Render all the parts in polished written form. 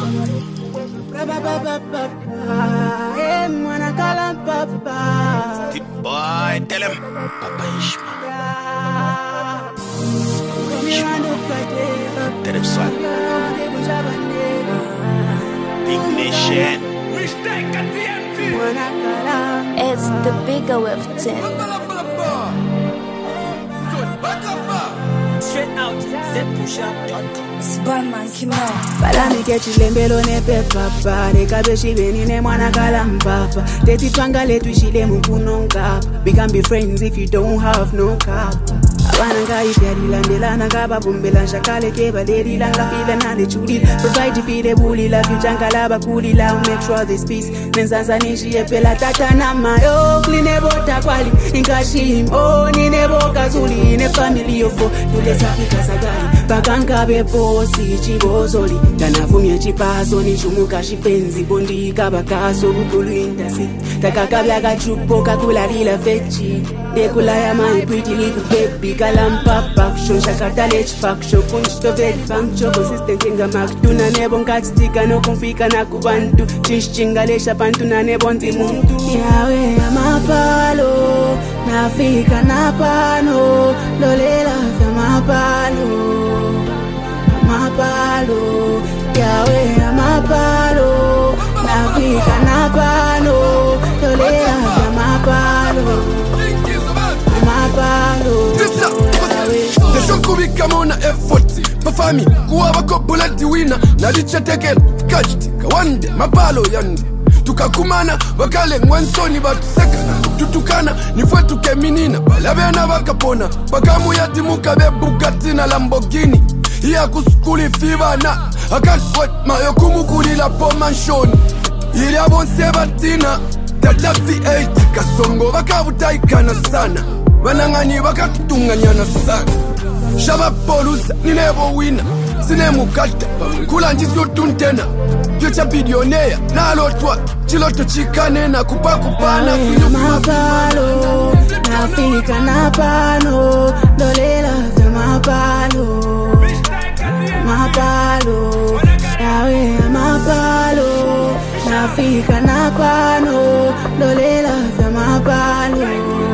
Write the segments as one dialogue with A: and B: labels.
A: Boy, tell him Papa Ishma. Tell him son. Big Nation.
B: It's the bigger with 10.
C: Straight out zpushup.com.
B: Spyman Kimon.
D: Balami kechilembelo nepe papa Rekabe shileni ne mwana kalampapa Teti twanga letu shile mkuno nkapa We can be friends if you don't have no cap Abana nga ifyari landelana Kaba bumbela shakale keba Lady langa fila nande chuli Provide fide buli la future nkalaba kuli la Make sure this peace Nenzanza nishi epela tata na mayo Kline bota kwali Inkashimo Nine boka zuli Ne family yofo Tule sapika sagali Bakanka beposi chibozoli Tanavumia chipaso ni chumuka shipenzi Bondi kabakaso bukulu indasi Takakabla kachupo kakula lila fechi Dekula ya my pretty little baby Kalampapa Shonsha katalech faksho Kunchito vedi bankcho Consistent inga maktu Na nebo nkachitika no kumfika na kubantu Chishingalesha pantu na nebo nzi muntu Yawe ya mapalo Nafika na pano Lolela vya mapalo Mapalo, yawe ya mapalo Nafika na pano Tolea ya mapalo Mapalo
E: Deshoku bikamona F40 Mafami kuwa wako bullet winner Nalicha teke kajti Kawande mapalo yande Tukakumana wakale ngwansoni batusekana Tutukana nifwetu keminina Balabena wakapona Bakamu yatimuka be Bugatti na Lamborghini Iya kuskuli fibana I can't wait mayo kumukuli la po manshoni Ili abonse batina Data V8 kasongo bakabutaikana sana Banangani bakatutunganyana sana Shaba polusa ninebo wina Sinemu kata Kula njizyo tuntena Future billionaire Nalotwa Chiloto chikane na kupakupana
D: Mapalo Nafika na pano Lolela vya mapalo Mapalo Yawe ya mapalo Nafika na pano Lolela vya mapalo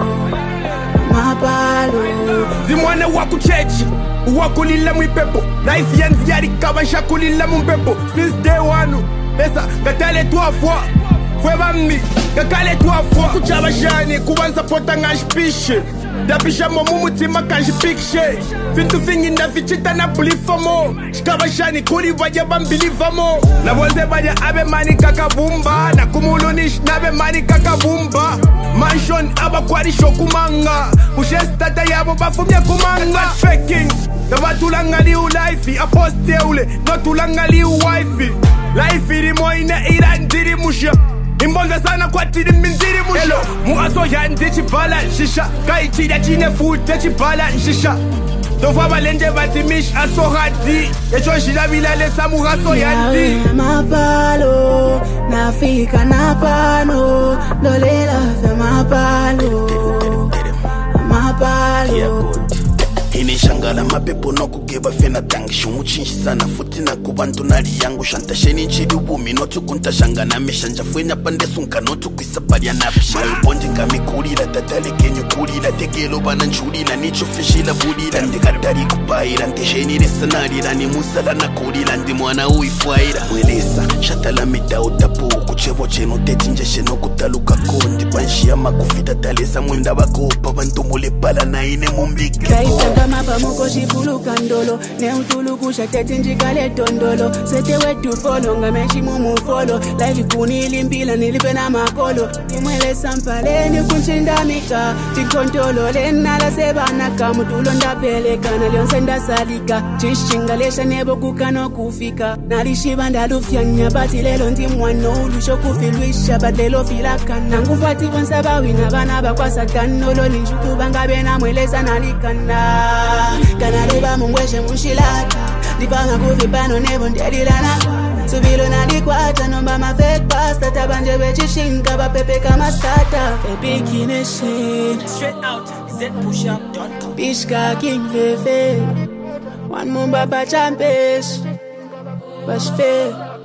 D: Mapalo
C: Zimwana wakuchechi Wakulila mwipepo Life yanzi yari kabasha kulila mwipepo Since day one Pesa katale 3 fois Fwe bambi Kakale 3 fois Kuchabashani kuwanza pota ngashpishe Dapisha momu mutima kanjipikishe Fintu fingi ndafichita na bulifamo Shikabashani kuli waja bambilivamo Na boze baja abe mani kakabumba Na kumulunish nabe mani kakabumba Mansion aba kwari shokumanga Ushestata yabo bafumye kumanga Not faking Nabatulanga li ulaifi Aposte ule Notulanga li uwaifi Life iri moine irandiri musha Imbonza sana kwa tiri minziri musha Hello, muaso yandi chibala nshisha Kaichida chine fute chibala nshisha Tova balende batimish aso hati Echo shida bilale samu aso yandi
D: Yawe ya mapalo Nafika na pano Lolela vya mapalo Mapalo
A: Inishangala mapepo no kugeba fena tangisho muchinshi sana futi na kubantu nali yangu shanta sheni nchidi ubumi notu kunta shanga na meshanja fuenya pande sunka notu kuisapari ya napisha Malubondi kamikulila tatale kenyu kulila tegelo bana nchulila nicho feshila bulila Ndekatari kupaila ntesheni resanalila ni musala na kulila ndi mwana uifuaila Mwelesa shatala mida utapu kuchebo cheno tetinje sheno kutaluka kondi Banshi ya makufita talesa mwenda wakopa bantu mule pala na ine mumbika
D: Mapa muko shifulu kandolo Ne utuluku shateti njikale tondolo Sete wetu follow Ngameshi mumu follow Life kunili mpila nilipe na makolo Nimwele sampale ni kunchindamika Tinkontolo lenala sebanaka Mutulo ndapeleka na leon senda salika Chishingalesha nebo kukano kufika Nalishiba ndalufyanya Bati lelo ndi mwano Ulusho kufilwisha Bat lelo filaka Nangufati konsaba wina Bana bakwa sakanolo Linjuku bangabe na mweleza nalikana Kanareba mungweshe mushilata Dipanga kufipano nebo ndedilana Subilo nalikwata Nomba ma fake pasta Tabanje wechishinka Bapepe kama starter Big Nation
C: Straight out zpushup.com.
D: Bishka King Fefe One mumba pa champish Bashfe